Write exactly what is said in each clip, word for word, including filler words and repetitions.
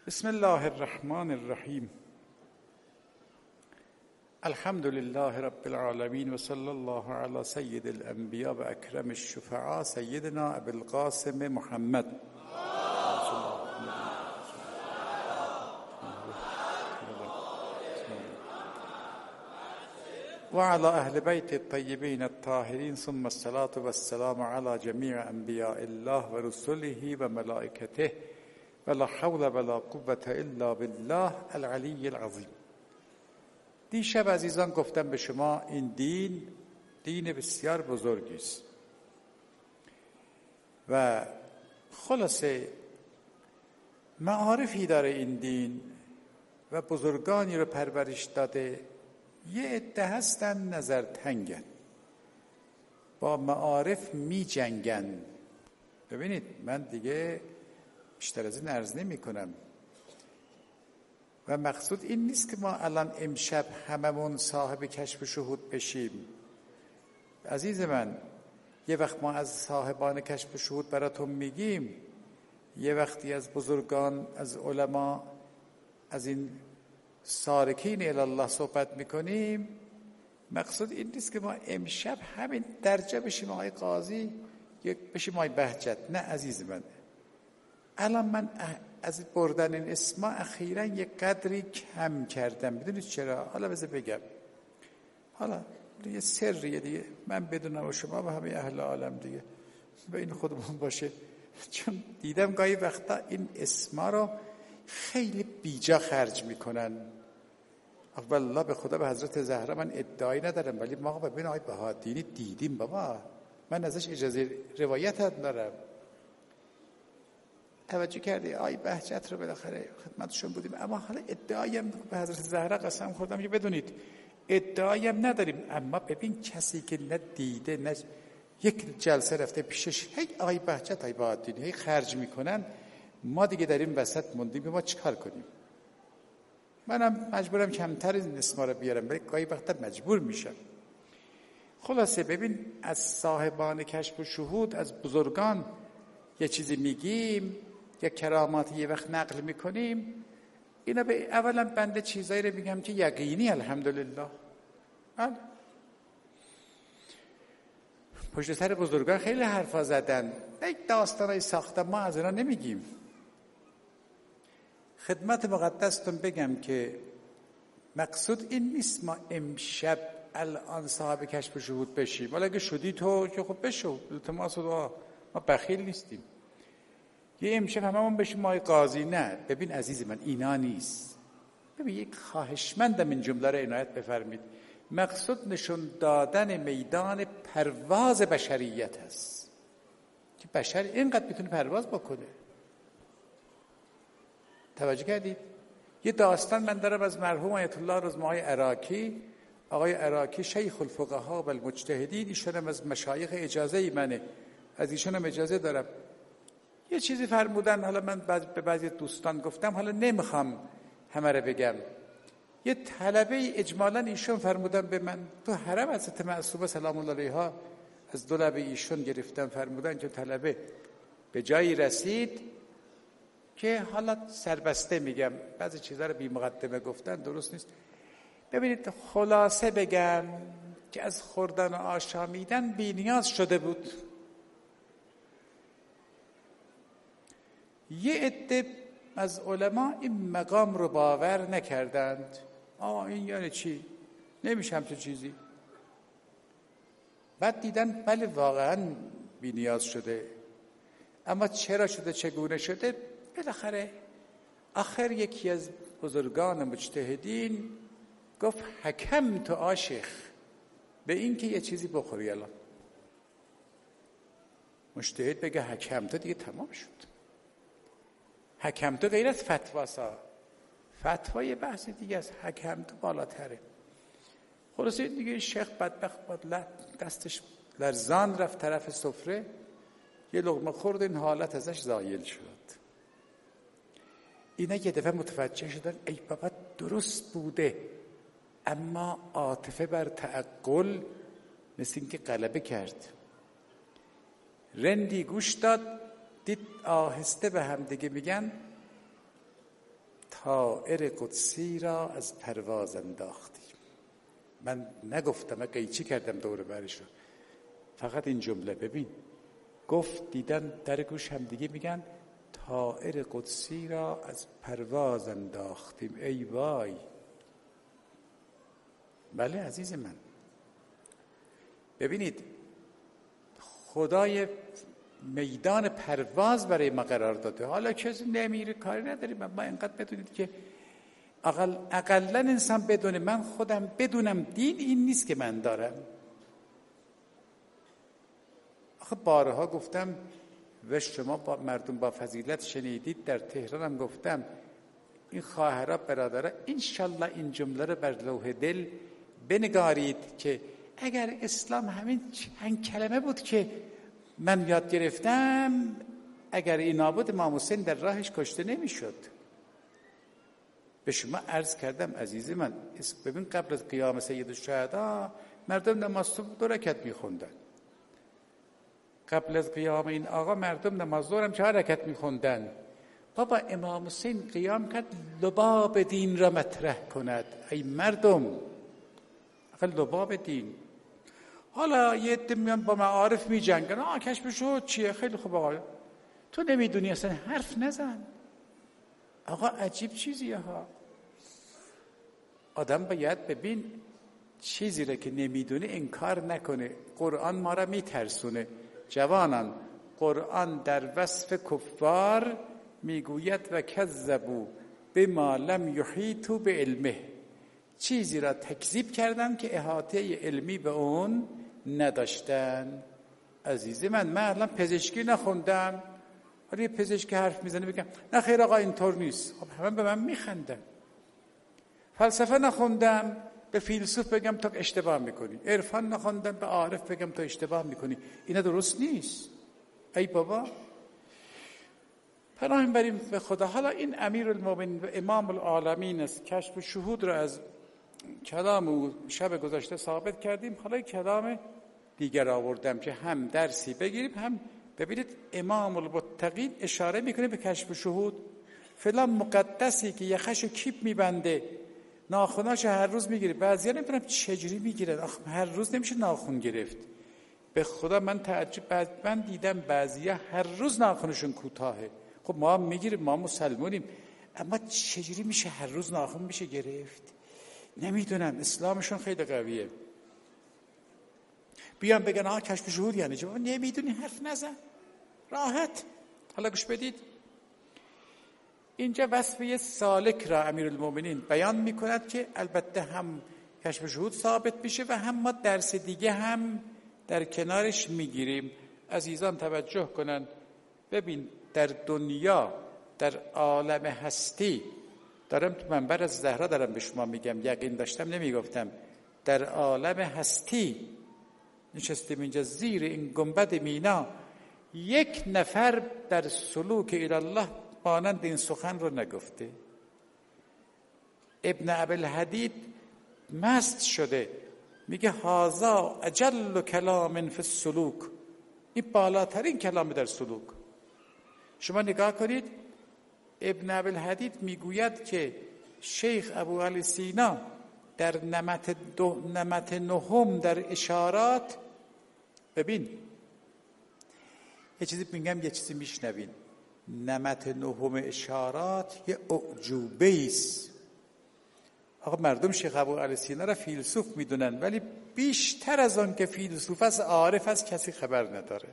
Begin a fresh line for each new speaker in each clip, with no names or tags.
بسم الله الرحمن الرحیم. الحمد لله رب العالمین و صلی الله علی سید الانبیاء و اکرم الشفعاء سیدنا ابی القاسم محمد و علی اهل بیت الطیبین الطاهرین ثم الصلاة و السلام علی جمیع انبیاء الله و رسله و ملائکته ولا حول ولا قوة الا بالله العلی العظیم. دیشب عزیزان گفتم به شما این دین دین بسیار بزرگی است و خلاصه معارفی داره این دین و بزرگانی رو پرورش داده. یه عده هستن نظر تنگن، با معارف می جنگن. ببینید من دیگه بیشتر از این عرض نمی کنم و مقصود این نیست که ما الان امشب هممون صاحب کشف و شهود بشیم. عزیز من، یه وقت ما از صاحبان کشف و شهود براتون میگیم، یه وقتی از بزرگان، از علما، از این سارکین الی الله صحبت میکنیم. مقصود این نیست که ما امشب همین درجه بشیم آقای قاضی یا بشیم آقای بهجت. نه عزیز من، الان من از بردن این اسما اخیراً یک قدری کم کردم. میدونید چرا؟ حالا بذار بگم. حالا یه سریه دیگه، من بدونم و شما و همه اهل عالم دیگه بین خودمون باشه، چون دیدم گاهی وقتا این اسما رو خیلی بیجا خرج میکنن. والله به خدا به حضرت زهرا من ادعایی ندارم، ولی ما ببین آقای بهادینی دیدیم بابا، من ازش اجازه روایت ندارم. توجه کردی؟ آی بهجت رو بالاخره خدمتشون بودیم، اما حالا ادعایم به حضرت زهرا قسم خوردم که بدونید ادعایم نداریم. اما ببین کسی که نه دیده نه یک جلسه رفته پیشش هی آی بهجت آی بهادینی هی خرج میکنن، ما دیگه در این وسط موندیم ما چیکار کنیم؟ منم مجبورم کمتر این اسما رو بیارم، ولی گاهی وقتا مجبور میشم. خلاصه ببین، از صاحبان کشف و شهود، از بزرگان یه چیزی میگیم، یا کراماتی یه وقت نقل میکنیم، اینا به اولا بنده چیزایی رو میگم که یقینی الحمدلله. بله، پشت سر بزرگان خیلی حرفا زدن، یک داستانای ساختن، ما از اینا نمیگیم. خدمت مقدستون بگم که مقصود این نیست ما امشب الان صاحب کشف و شهود بشیم. ولی اگه شدی تو که خب بشو، التماس دعا، ما بخیل نیستیم. یه امشب هممون بشیم مای قاضی. نه، ببین عزیز من، اینا نیست. ببین یک خواهشمندم این جمله رو عنایت بفرمید. مقصود نشون دادن میدان پرواز بشریت هست که بشر اینقدر میتونه پرواز بکنه. توجه کردید؟ یه داستان من دارم از مرحوم آیت الله رضمای عراقی. آقای عراقی شیخ الفقها و المجتهدین، ایشون هم از مشایخ، اجازه ای منه، از ایشون هم اجازه دارم. یه چیزی فرمودن، حالا من به بعضی دوستان گفتم، حالا نمیخوام همه رو بگم. یه طلبه اجمالاً ایشون فرمودن به من تو حرم حضرت معصومه سلام الله علیها، از دو لب ایشون گرفتم، فرمودن که طلبه به جایی رسید که حالا سربسته میگم، بعضی چیزا رو بی مقدمه گفتن درست نیست. ببینید خلاصه بگم که از خوردن و آشامیدن بی نیاز شده بود. یه عده از علما این مقام رو باور نکردند. آه این یعنی چی؟ نمیشه همچه چیزی. بعد دیدن بله واقعا بی نیاز شده. اما چرا شده، چگونه شده؟ بالاخره آخر یکی از بزرگان مجتهدین گفت حکم تو عاشق به این که یه چیزی بخوری. الان مجتهد بگه حکم تو، دیگه تمام شد. حکم تو غیر از فتواسا، فتوای بحث دیگه از حکم تو بالاتره. خلاصه دیگه شیخ بدبخت بود، دستش لرزان رفت طرف سفره، یه لقمه خورد، این حالت ازش زایل شد. اینا یه دفعه متوجه شدن ای بابا درست بوده، اما عاطفه بر تعقل مثل این که غلبه کرد. رندی گوش داد، دید آهسته به هم دیگه میگن طائر قدسی را از پرواز انداختیم. من نگفتم، من قیچی کردم دور برش رو، فقط این جمله ببین، گفت دیدن در گوش هم دیگه میگن طائر قدسی را از پرواز انداختیم. ای وای. بله عزیز من، ببینید خدای میدان پرواز برای ما قرار داده. حالا کسی نمیره کاری نداریم، ما اینقدر بدونید که اقل اقلا انسان بدونه، من خودم بدونم دین این نیست که من دارم. آخه بارها گفتم و شما با مردم با فضیلت شنیدید، در تهران هم گفتم، این خواهرها برادرها انشالله این جمله رو بر لوح دل بنگارید که اگر اسلام همین چند کلمه بود که من یاد گرفتم، اگر این نابود امام حسین در راهش کشته نمیشد. به شما عرض کردم عزیز من، ببین قبل از قیام سید الشهدا مردم نماز صبح دو رکعت میخوندن، قبل از قیام این آقا مردم نماز ظهر هم چهار رکعت میخوندن. بابا امام حسین قیام کرد لباب دین را مطرح کند. ای مردم، اقل لباب دین. حالا یه عده میان با معارف میجنگن، آه کشف شهود چیه؟ خیلی خوب آقا، تو نمیدونی اصلا، حرف نزن. آقا عجیب چیزیه ها. آدم باید ببین چیزی را که نمیدونه انکار نکنه. قرآن ما را میترسونه. جوانان، قرآن در وصف کفار میگوید و کذبوا بما لم یحیطوا بعلمه، چیزی را تکذیب کردن که احاطه علمی به اون نداشتن. عزیز من، من الان پزشکی نخوندم، ولی یه پزشکی حرف میزنه بگم نه خیر آقا اینطور نیست، خب همه به من میخندن. فلسفه نخوندم، به فیلسوف بگم تو اشتباه میکنی. عرفان نخوندم، به عارف بگم تو اشتباه میکنی. اینا درست نیست. ای بابا، پناه بریم به خدا. حالا این امیرالمومنین و امام العالمین است، کشف شهود را از کلام او شب گذشته ثابت کردیم. حالا کلام دیگر آوردم که هم درسی بگیریم، هم ببینید امام المتقین اشاره میکنه به کشف شهود. فلان مقدسی که یخشو کیپ میبنده، ناخوناشو هر روز میگیره. بعضیا نمیدونم چجوری میگیرن، آخه هر روز نمیشه ناخون گرفت. به خدا من تعجب، بعد من دیدم بعضیا هر روز ناخونشون کوتاهه. خب ما هم میگیریم، ما مسلمونیم، اما چجوری میشه هر روز ناخون میشه گرفت؟ نمیدونم. اسلامشون خیلی قویه. بیان بگن آها کشف شهود یعنی چه؟ نمیدونی، حرف نزن، راحت. حالا گوش بدید، اینجا وصف یه سالک را امیرالمومنین بیان میکند که البته هم کشف شهود ثابت میشه و هم ما درس دیگه هم در کنارش میگیریم. عزیزان توجه کنن، ببین در دنیا، در عالم هستی، دارم تو منبر از زهرا دارم به شما میگم، یقین داشتم نمیگفتم، در عالم هستی نشستیم اینجا زیر این گنبد مینا، یک نفر در سلوک الالله مانند این سخن رو نگفته. ابن ابوالحدید مست شده، میگه هذا اجل کلام فی السلوک، این بالاترین کلام در سلوک. شما نگاه کنید، ابن ابوالحدید میگوید که شیخ ابو علی سینا در نمط, دو نمط نهم در اشارات، ببین یه چیزی میگم یه چیزی میشنوین، نمط نهم اشارات یه اعجوبه است. آقا مردم شیخ ابو علی سینا را فیلسوف میدونن، ولی بیشتر از آن که فیلسوف است عارف است کسی خبر نداره.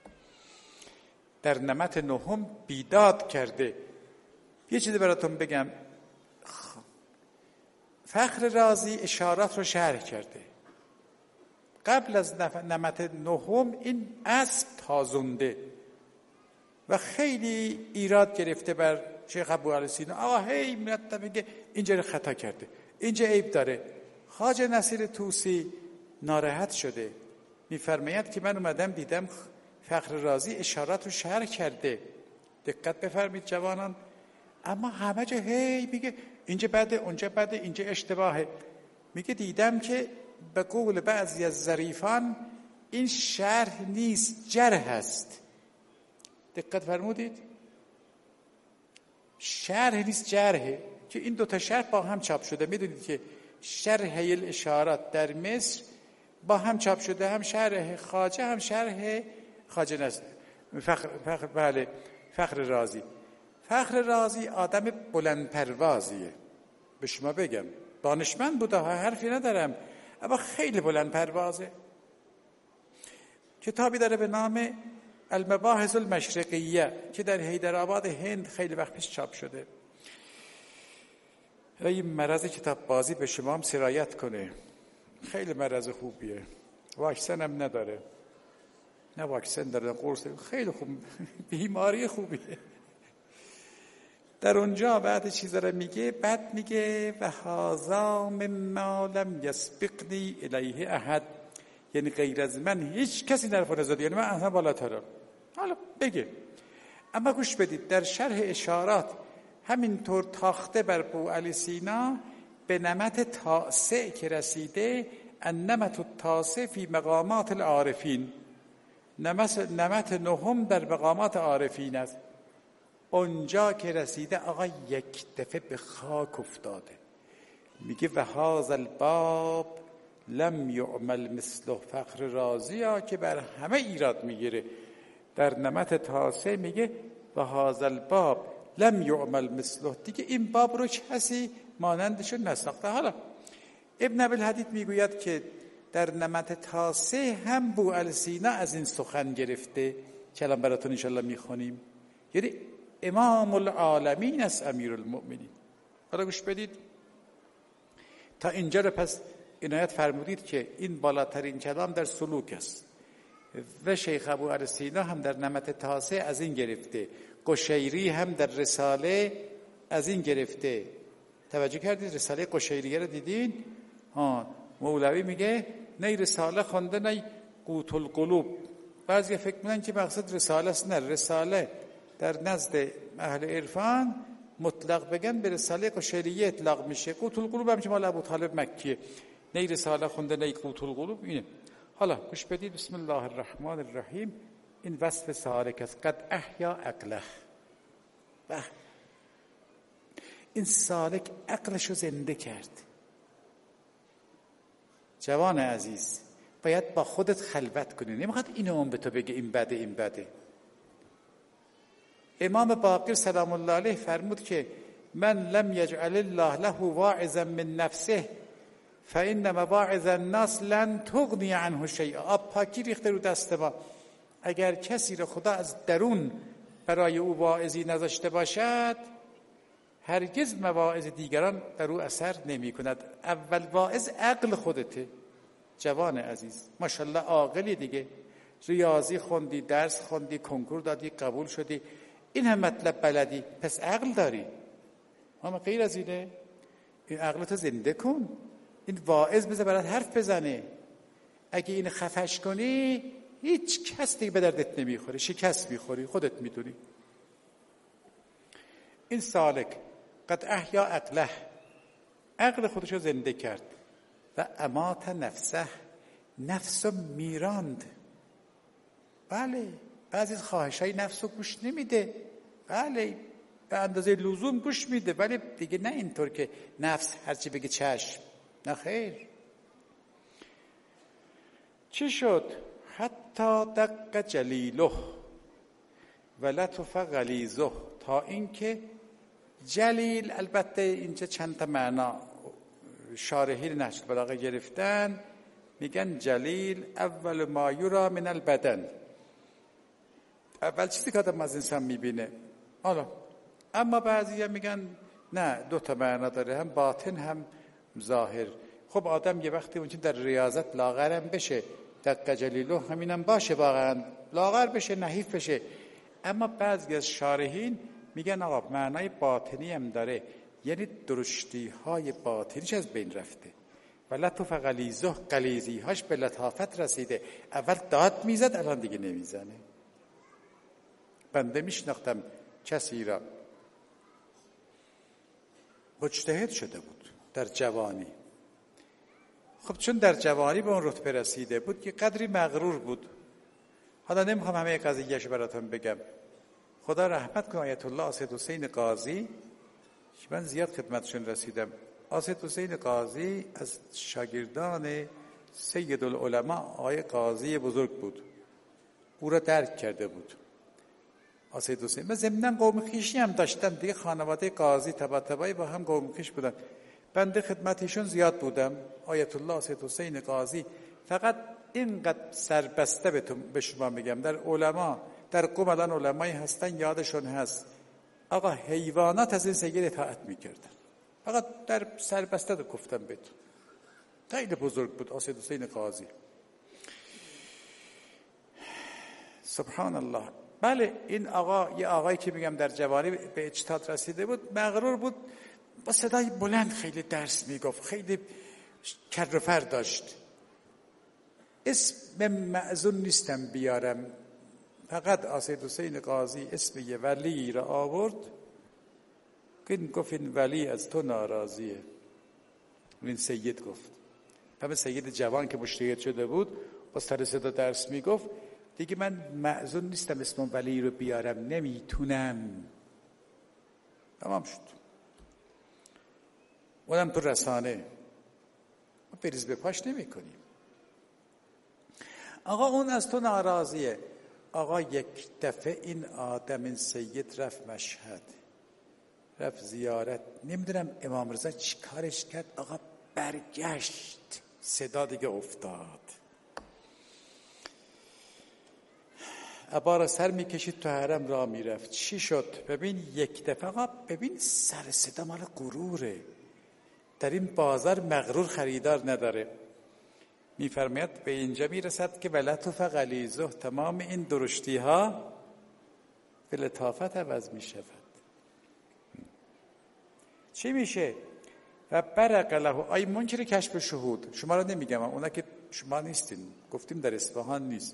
در نمط نهم بیداد کرده. یه چیزی براتون بگم، فخر رازی اشارات رو شرح کرده. قبل از نمط نهم این اسب تازنده و خیلی ایراد گرفته بر شیخ ابو علی سینا. آقا هی میاد میگه اینجا رو خطا کرده، اینجا عیب داره. خواجه نصیر طوسی ناراحت شده، میفرماید که من اومدم دیدم فخر رازی اشارات رو شرح کرده. دقت بفرمید جوانان. اما همه جا هی میگه اینجا بده، اونجا بده، اینجا اشتباهه. میگه دیدم که به قول بعضی از ظریفان این شرح نیست، جرح است. دقت فرمودید؟ شرح نیست، جرحه. که این دو تا شرح با هم چاپ شده. میدونید که شرح الاشارات در مصر با هم چاپ شده، هم شرح خواجه هم شرح خواجه نصر فخر, فخر بله فخر رازی. فخر رازی آدم بلند پروازیه، به شما بگم دانشمند بوده، حرفی ندارم، اما خیلی بلند پروازه. کتابی داره به نام المباحث المشرقیه که در حیدرآباد هند خیلی وقت پیش چاپ شده. این مرض کتاب بازی به شما هم سرایت کنه، خیلی مرض خوبیه، واکسن هم نداره، نه واکسن داره، قرص، خیلی خوب، بیماری خوبیه. در اونجا بعد چیزا رو میگه، بعد میگه و هذا مما لم یسبقنی الیه احد، یعنی غیر از من هیچ کسی نرفت نزد، یعنی من اصلا بالاترم. حالا بگه، اما گوش بدید، در شرح اشارات همینطور تاخته بر بوعلی سینا به نمط تاسع که رسیده، النمط التاسع فی مقامات العارفین، نمط نهم در مقامات عارفین است. اونجا که رسیده آقا یک دفعه به خاک افتاده، میگه و هذا الباب لم یعمل مثله. فخر رازی ها که بر همه ایراد میگیره، در نمط تاسع میگه و هذا الباب لم یعمل مثله، دیگه این باب رو کسی مانندش نساخته. حالا ابن ابوالحدید میگوید که در نمط تاسع هم بوعلی سینا از این سخن گرفته که الان براتون انشالله میخونیم، یعنی امام العالمین است، امیر المؤمنین. حالا گوش بدید، تا اینجا رو پس عنایت فرمودید که این بالاترین کلام در سلوک است و شیخ ابوعلی سینا هم در نمط تاسع از این گرفته، قشیری هم در رساله از این گرفته. توجه کردید رساله قشیریه رو دیدین؟ ها، مولوی میگه نه رساله خونده نه قوت القلوب. بعضی فکر میکنن که مقصد رساله است، نه، رساله در نزد اهل عرفان مطلق بگن به رساله قشیریه اطلاق میشه. قوت القلوب هم که مال ابو طالب مکیه، نه رساله خونده نه قوت القلوب اینه. حالا گوش بدید، بسم الله الرحمن الرحیم. این وصف سالک است، قد احیا عقله. به این سالک عقلشو زنده کرد. جوان عزیز، باید با خودت خلوت کنی، نمیخواد اینو اون به تو بگه این بده این بده. امام باقر سلام الله علیه فرمود که من لم یجعل الله له واعظا من نفسه فإن مواعظ الناس لن تغنی عنه شیئا. آب پاکی ریخته رو دست ما، اگر کسی رو خدا از درون برای او واعظی نذاشته باشد، هرگز مواعظ دیگران بر او اثر نمی کند. اول واعظ عقل خودته. جوان عزیز، ماشاءالله عاقلی دیگه، ریاضی خوندی، درس خوندی، کنکور دادی، قبول شدی، این هم مطلب بلدی، پس عقل داری. اما غیر از اینه، این عقلتو زنده کن. این واعظ بذار برات حرف بزنه. اگه این خفش کنی، هیچ کس دیگه به دردت نمیخوره، شکست میخوری، خودت میدونی. این سالک قد احیا عقله، عقل خودشو زنده کرد و امات نفسه، نفسو میراند. بله، بعضی خواهشای نفسو گوش نمیده، بله به اندازه لزوم گوش میده، ولی دیگه نه اینطور که نفس هرچی بگه چشم، نه خیر. چی شد؟ حتی دق جلیله و لطف غلیظه، تا اینکه جلیل، البته اینجا چند تا معنا شارحین نهج البلاغه گرفتن، میگن جلیل اول ما یرا من البدن، اول چیزی که آدم از انسان میبینه. حالا اما بعضی هم میگن نه، دو تا معنا داره، هم باطن هم ظاهر. خب آدم یه وقتی اونجا در ریاضت لاغرم بشه، دق جلیله همینم باشه، واقعا لاغر بشه، نحیف بشه. اما بعضی از شارحین میگن آقا معنای باطنی هم داره، یعنی درشتی های باطنیش از بین رفته. و لطف غلیظه، غلیظی هاش به لطافت رسیده. اول داد میزد، الان دیگه نمیزنه. بنده میشناختم کسی را مجتهد شده بود در جوانی. خب چون در جوانی به اون رتبه رسیده بود که قدری مغرور بود. حالا نمیخوام همه قضیه‌اش براتون بگم. خدا رحمت کنه آیت الله سید حسین قاضی که من زیاد خدمتشون رسیدم. آسد حسین قاضی از شاگردان سید العلماء آقای قاضی بزرگ بود، او را درک کرده بود آسد حسین. من ضمناً قوم خویشی هم داشتم دیگه، خانواده قاضی تبا تبایی با هم قوم خویش بودن. بنده خدمتشون زیاد بودم. آیت الله آسد حسین قاضی فقط اینقدر سربسته به شما میگم، در علما در قوم الان علمایی هستن یادشون هست آقا حیوانات از این سید اطاعت میکردن. فقط در سربسته رو گفتم بهتون. خیلی بزرگ بود آسد حسین قاضی. سبحان الله. بله این آقا، یه آقایی که میگم در جوانی به اجتهاد رسیده بود، مغرور بود، با صدای بلند خیلی درس میگفت، خیلی کر و فر داشت. اسم معزون نیستم بیارم، فقط آسد حسین قاضی اسم یه ولی را آورد که گفت این ولی از تو ناراضیه. این سید گفت، همه سید جوان که مجتهد شده بود با سر صدا درس میگفت دیگه من معزون نیستم اسم ولی رو بیارم، نمیتونم. تمام شد. اونم تو رسانه ما بریز به پاش نمی کنیم. آقا اون از تو ناراضیه. آقا یک دفعه این آدم، این سید رفت مشهد، رفت زیارت، نمیدونم امام رضا چی کارش کرد، آقا برگشت، صدا دیگه افتاد، عبا را سر میکشید تو حرم راه میرفت. چی شد؟ ببین یک دفعه آقا ببین سر صدا مال غروره، در این بازار مغرور خریدار نداره. میفرماید به اینجا میرسد که ولطف غلیظه، تمام این درشتی ها به لطافت عوض میشود. چی میشه؟ و برق له. آی منکر کشف شهود، شما رو نمیگم، اونا که شما نیستین، گفتیم در اصفهان نیست،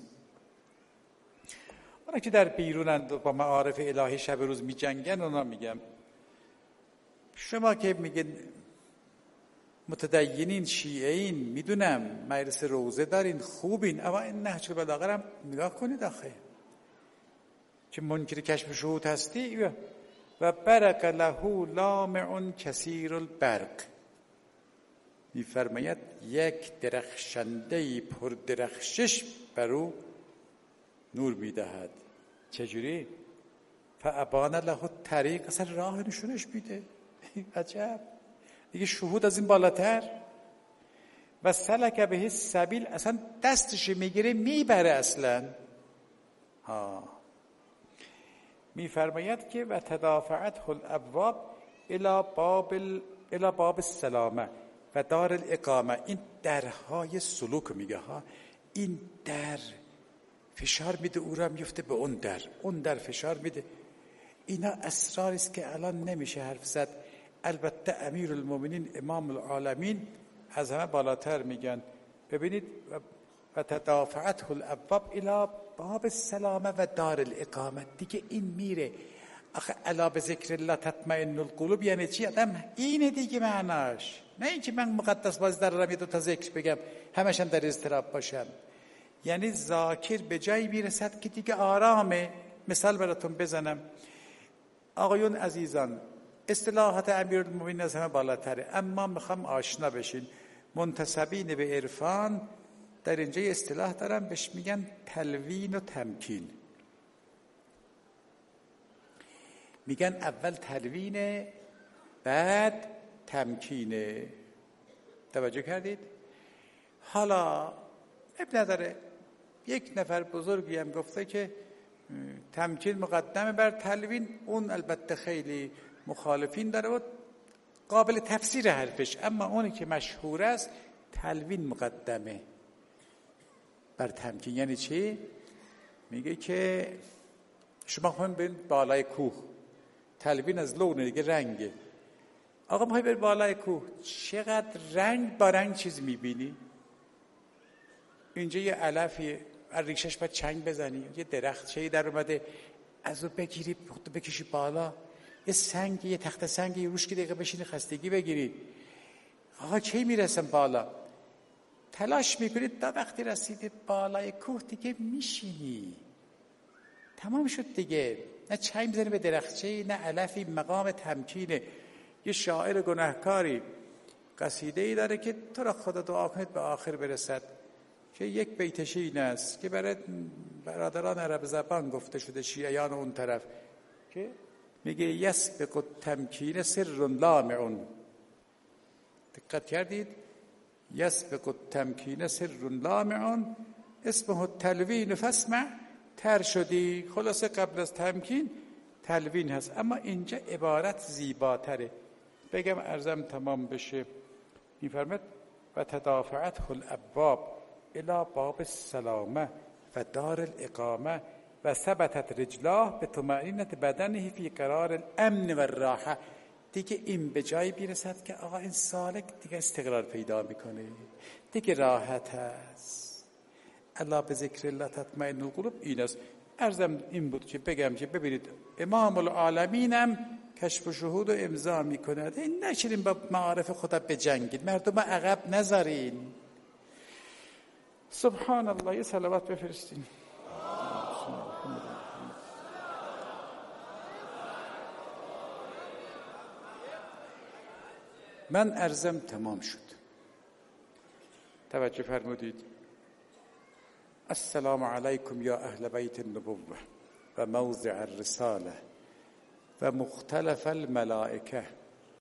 اونا که در بیرونند با معارف الهی شب روز میجنگن، اونا میگم. شما که میگن متدینین، شیعین، میدونم مجلس روزه دارین، خوبین، اما این نهج البلاغه هم نگاه کنید آخه که منکر کشف شهود هستی. و برق له لامع کثیر البرق، میفرماید یک درخشنده پر درخشش بر او نور میدهد. چجوری؟ فابان له طریق، اصلا راه نشونش میده. عجب، دیگه شهود از این بالاتر. و سلک به سبیل، اصلا دستش میگیره میبره اصلا. ها میفرماید که و تدافعت الابواب الی باب ال... الی باب السلامه و دار الاقامه. این درهای سلوک میگه ها، این در فشار میده او را میفته به اون در، اون در فشار میده. اینا اسراری است که الان نمیشه حرف زد. البته امیر المؤمنین امام العالمین از همه بالاتر میگن. ببینید و تدافعت الابواب الی باب السلامه و دار الاقامه، دیگه این میره. آخه الا به ذکر الله تطمئن القلوب یعنی چی؟ آدم اینه دیگه معناش، نه اینکه من مقدس باز در رمی دو تا ذکر بگم همش هم در اضطراب باشم. یعنی ذاکر به جایی میرسد که دیگه آرامه. مثال براتون بزنم آقایون عزیزان، اصطلاحات امیرالمومنین از همه بالاتره، اما میخوام آشنا بشین. منتسبین به عرفان در اینجا اصطلاح دارن بهش میگن تلوین و تمکین. میگن اول تلوینه بعد تمکینه. توجه کردید؟ حالا اب نداره، یک نفر بزرگی هم گفته که تمکین مقدمه بر تلوین، اون البته خیلی مخالفین داره و قابل تفسیر حرفش، اما اونی که مشهور است تلوین مقدمه بر تمکین. یعنی چی؟ میگه که شما خواهیم برید بالای کوه، تلوین از لونه دیگه رنگه. آقا میخوای بری بالای کوه، چقدر رنگ با رنگ چیز میبینی. اینجا یه علفی ریشش باید چنگ بزنی، یه درخت چهی در اومده از او بگیری خودتو بکشی بالا، یه سنگ، یه تخت سنگ یه روش که دقیقه بشینی خستگی بگیری. آقا کی میرسم بالا؟ تلاش میکنید تا وقتی رسیدید بالای کوه دیگه میشینی، تمام شد دیگه. نه چنگ میزنی به درختچهی، نه علفی، مقام تمکینه. یه شاعر گناهکاری قصیده ای داره که تو را خدا دعا کنید به آخر برسد، که یک بیتش این است که برای برادران عرب زبان گفته شده، شیعیان اون طرف، که میگه یسبق التمکین سر لامع. دقت کردید؟ یسبق التمکین سر لامع اسمه التلوین فاسمع. تر شدی، خلاصه قبل از تمکین تلوین هست، اما اینجا عبارت زیباتره. بگم ارزم تمام بشه، میفرمد و تدافعت الابواب الى باب السلامه و دار الاقامه و ثبتت رجلاه به طمأنینة بدنه فی قرار الامن و الراحه. دیگه این به جایی بیرسد که آقا این سالک دیگه استقرار پیدا میکنه، دیگه راحت هست. الا به ذکر الله تطمئن القلوب. این است. عرضم این بود که بگم که ببینید امام العالمینم کشف و شهود و امضا میکند. این نشینیم با معارف خدا بجنگید، مردم عقب نذارین. سبحان الله. یه صلوات بفرستین. من عرضم تمام شد. توجه فرمودید. السلام علیکم یا اهل بیت النبوة و موضع الرساله و مختلف الملائکه